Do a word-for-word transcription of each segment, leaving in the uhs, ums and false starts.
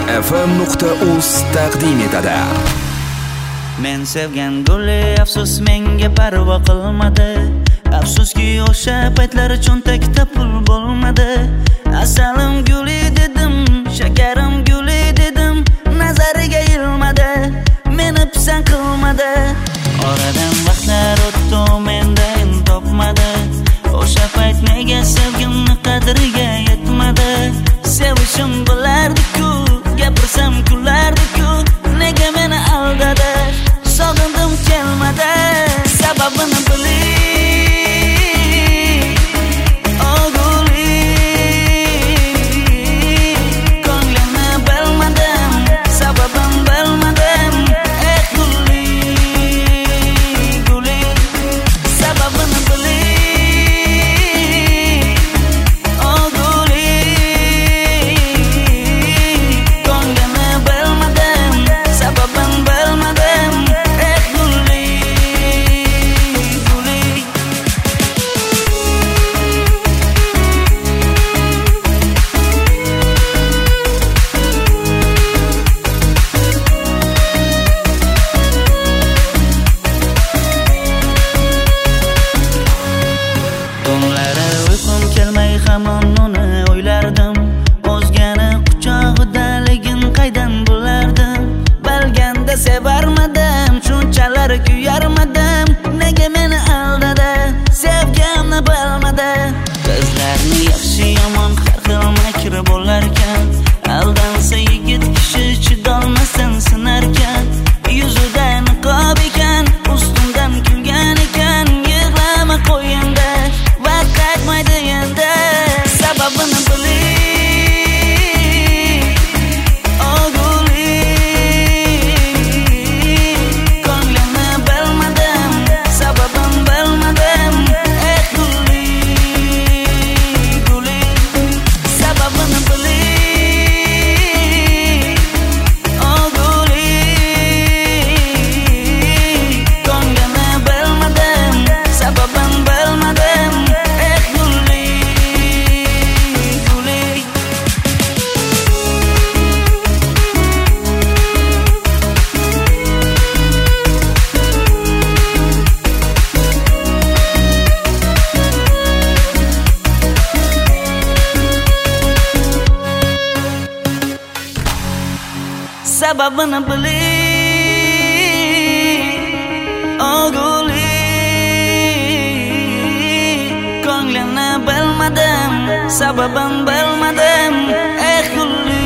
f m nuqta uz taqdim etadi. Men sevgan guli afsus menga parvo qilmadi. Afsuski o'sha paytlar cho'ntakda pul bo'lmadi. Asalim guli dedim, shakarim guli dedim, nazariga ilmadi, meni pisand qilmadi. Oradan vaqtlar o'tdi, menda in topmadi. O'sha payt nega sevgimni qadriga yetmadi? Sevishim bilardi-ku, gapirsam kulardi-ku, nega meni aldadi? Sog'indim kelmadi, sababini biling. Oh guli, ko'nglimni bilmadim, sababim bilmadim. Eh guli, guli, sababini biling. Oh guli, ko'nglimni bilmadim, sababim bilmadim. Eh guli, guli. Tunlari uyqum kelmay hamon uni o'ylardim. O'zgani quchog'idaligin qaydan bilardim? Bilganda sevarmadim, shunchalar kuyarmadim. Nega meni aldadi? Sevgimni bilmadi. Qizlarni yaxshi yomon har xil makr bo'larkan. Aldansa yigit kishi chidolmasdan sinarkan. Yuzida niqob ekan, ustimdan kulgan ekan. Yig'lama qo'yinda, vaqt qaytmaydi endi. Sababini biling. Oh guli, ko'nglimni bilmadim, sababim bilmadim. Eh guli, guli, sababini biling. Oh guli, ko'nglimni bilmadim, sababim bilmadim. Eh guli, guli. Sababini biling. Oh guli, ko'nglimni bilmadim, sababim bilmadim. Eh guli,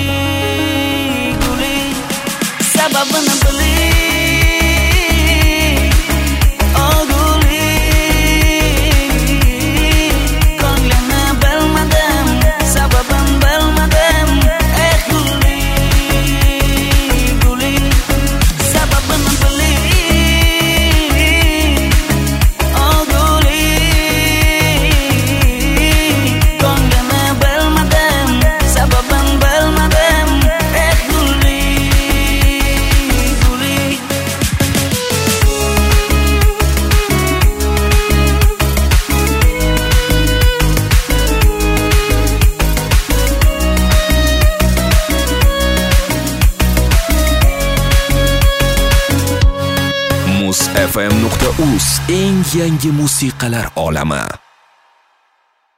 guli, sababini biling. Oh guli, ko'nglimni bilmadim, sababim bilmadim. Eh guli, guli, sababini biling. Oh guli, ko'nglimni bilmadim, sababim bilmadim. Eh guli, guli. muz f m nuqta uz eng yangi musiqalar olami.